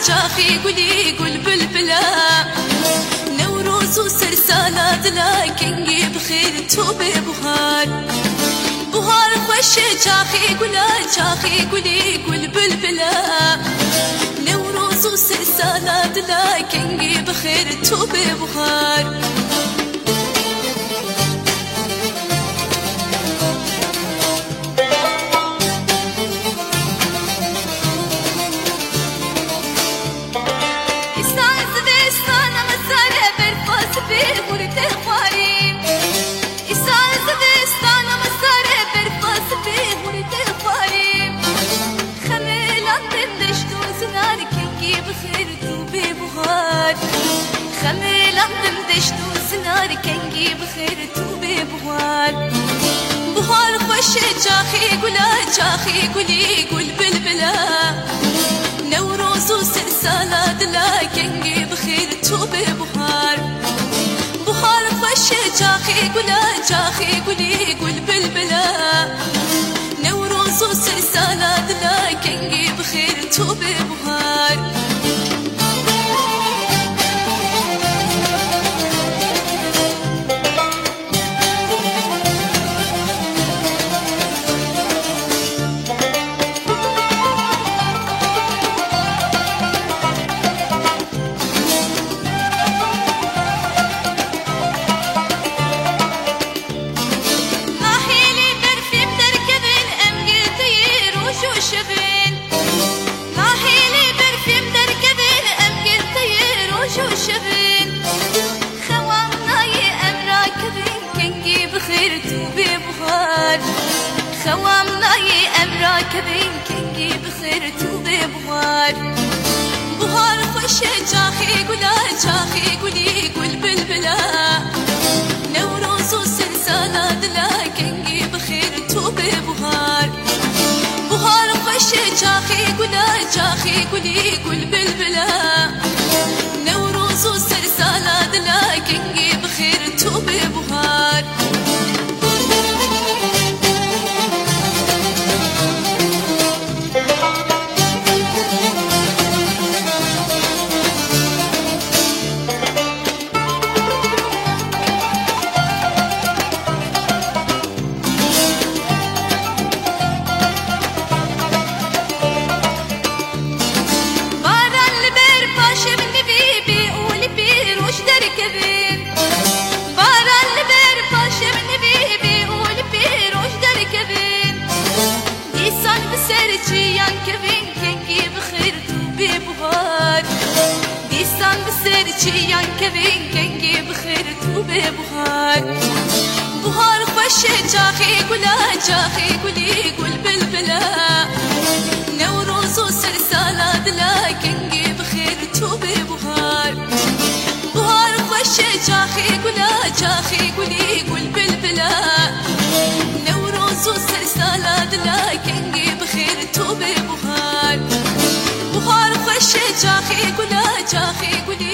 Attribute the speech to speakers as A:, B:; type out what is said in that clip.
A: جاخي قولي قول بلبلا نوروز وسرسالات لكن بخير توبي بهار بهار خوش جاخي قولا جاخي قولي قول بلبلا نوروز وسرسالات لكن بخير توبي بهار خميل عندم دشتو سنار كنجي بخير توبي بهار بهار خوش جاخي قولا جاخي قولي قول بلبلا نوروز وسرسالات لا كنجي بخير توبي بهار بهار خوش جاخي قولا جاخي قولي قول بلبلا نوروز وسرسالات لا كنجي بخير توبي بهار خوام ناي امراك بين كنجي بخير توبي بهار بهار خوش جاخي قولا جاخي قولي قول بلبلا نوروز وسرسالات لا كنجي بخير توبي بهار بهار خوش جاخي قولا جاخي قولي قول بلبلا نوروز وسرسالات لا كنجي بخير توبي بهار چیان کبین کنگی بخیر تو به بهار بهار خوش جاخی گلا جاخی گلی گل بلبلا نوروز و سرسالات لا کنگی بخیر تو به بهار بهار خوش جاخی گلا جاخی گلی گل بلبلا نوروز و سرسالات لا کنگی بخیر تو به بهار بهار خوش جاخی گلا جاخی گلی